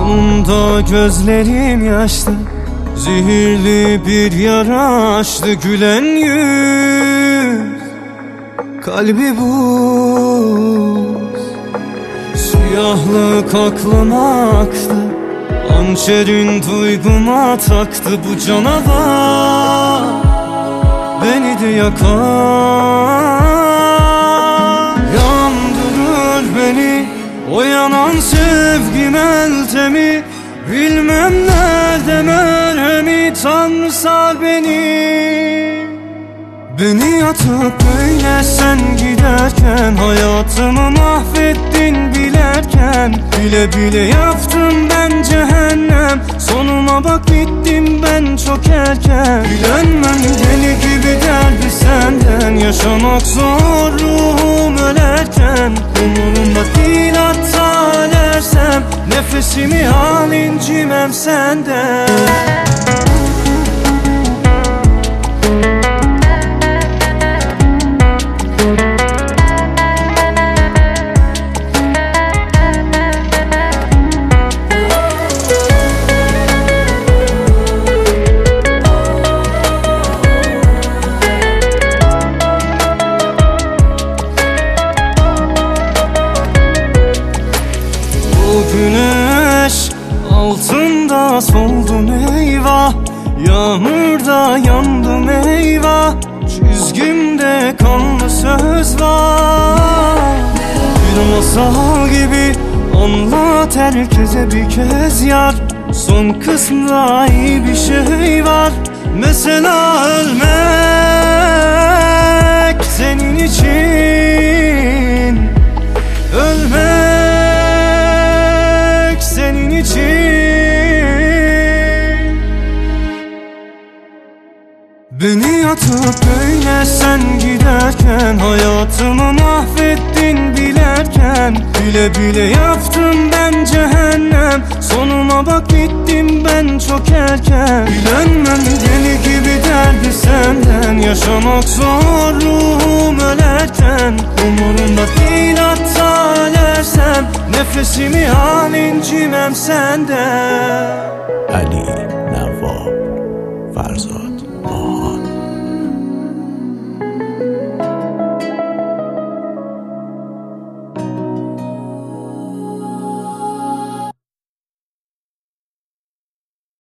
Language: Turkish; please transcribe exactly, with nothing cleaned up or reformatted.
Sonunda gözlerim yaşlı, zehirli bir yara açtı. Gülen yüz, kalbi buz. Siyahlık aklıma aktı, hançerin duyguma taktı. Bu canavar beni de yakar, yandırır beni o yanan sevgi meltemi. Bilmem nerede merhemi, Tanrı sar beni. Beni atıp böyle sen giderken, hayatımı mahvettin bilerken. Bile bile yaptım ben cehennem, sonuma bak bittim ben çok erken. Bilenmem deli gibi derdi senden, yaşamak zor ruhum ölerken. Umurumda değil hatta ölersem, nefesimi al incimem senden. Güneş altında soldum eyvah, yağmurda yandım eyvah. Çizgimde kanlı söz var, bir masal gibi anlat herkese bir kez yar. Son kısmında iyi bir şey var, mesela ölmek senin için. Ölmek senin için. Beni atıp böyle sen giderken, hayatımı mahvettin bilerken. Bile bile yaptım ben cehennem, sonuma bak bittim ben çok erken. Bilenmem deli gibi derdi senden, yaşamak zor ruhum ölerken. Umurumda değil hatta ölersem, nefesimi al incimem senden. Ali